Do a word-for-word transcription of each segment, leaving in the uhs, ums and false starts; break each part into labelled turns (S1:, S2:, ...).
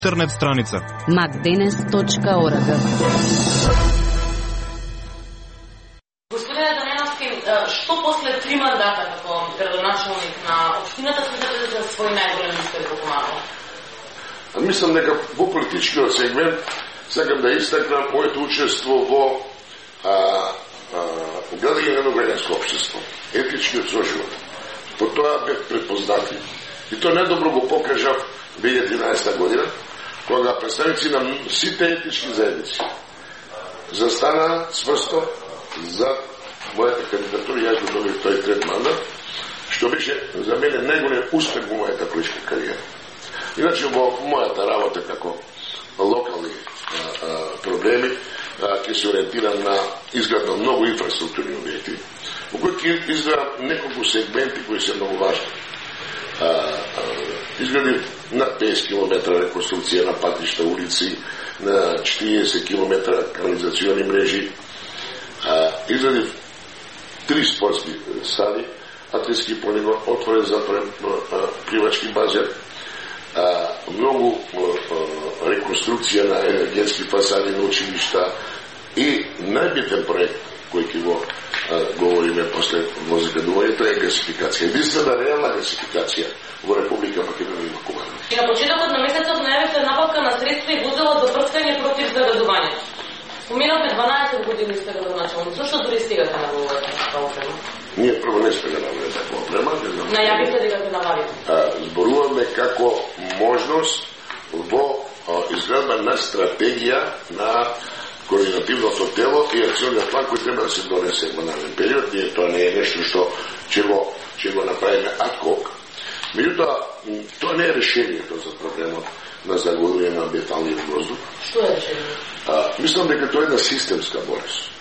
S1: интернет страница
S2: макденес точка орг.
S3: Господине Дамјановски, што после три мандата како градоначалник на општината смятате за свој најголем успех во Команово?
S4: Мислам дека во политичкиот сегмент сакам да истакнам моето учество во а, а, градење на граѓанско општество, етичкиот соживот. По тоа бев препознатлив. И тоа најдобро го покажав две илјади и тринаесета година, кога представници на сите етички заедници застана сврсто за мојата кандидатура и јас го добив тој трет мандат, што беше за мене најголем успех во мојата политичка кариера. Иначе во мојата работа како локални а, а, проблеми ќе се ориентирам на изградна многу инфраструктурни објекти, во кои ќе изградам неколку сегменти кои се многу важни. А, а, изградив на петдесет километра реконструкција на патишта, улици, на четириесет километра канализациони мрежи, а, изградив три спортски сали, атлетски полигон, отворен затворен пливачки базен, а, многу а, реконструкција на енергетски фасади на училишта и најбитен проект кој ќе го а, говориме после во загадувањето е гасификација. Единствена реална гасификација во Република Македонија има Команово.
S3: И на почетокот на месецот најавивте набавка на средства и возила за прскање против загадувањето. Поминавме дванаесет години сте градоначалник. Зошто дури стигате на овој опрема?
S4: Ние прво не сме набавиле таква опрема.
S3: Најавивте дека ќе набавите.
S4: Зборуваме како можност во а, изградба на стратегија на координативното тело и акционниот план кој треба да се донесе во нареден период. Ние тоа не е нешто што ќе го, ќе го направиме ад хок. Меѓутоа, тоа не е решението за проблемот на заголување на амбиенталниот воздух.
S3: Што е решението?
S4: А, мислам дека тоа е една системска болест.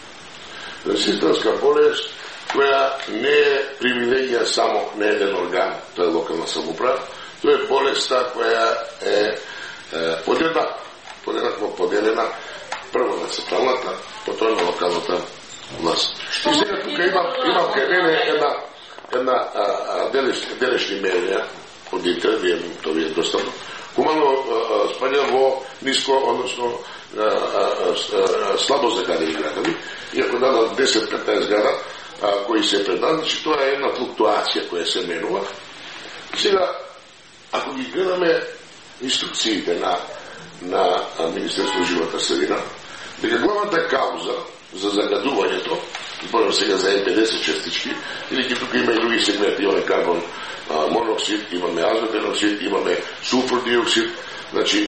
S4: Една системска болест која не е привилегија само на еден орган, тоа е локална самоуправа, тоа е болеста која е, е поделена, поделена, поделена прво на централната, потоа на локалната власт. И сега тука имам, имам кај мене една, една а, а, делеш, делешни мерења од интернет, вие тоа ви е достапно. Команово спаѓа во ниско, односно а, а, а, слабо загадени градови, и ако дадат десет-петнаесет града а, кои се предадат, значи тоа е една флуктуација која се менува. Сега, ако ги гледаме инструкциите на на Министерство живота средина, дека главната кауза за загадувањето, зборам сега за Н педесет частички, или ки тука има и други сегменти, имаме карбон а, моноксид, имаме азотен оксид, имаме сулфур диоксид, значи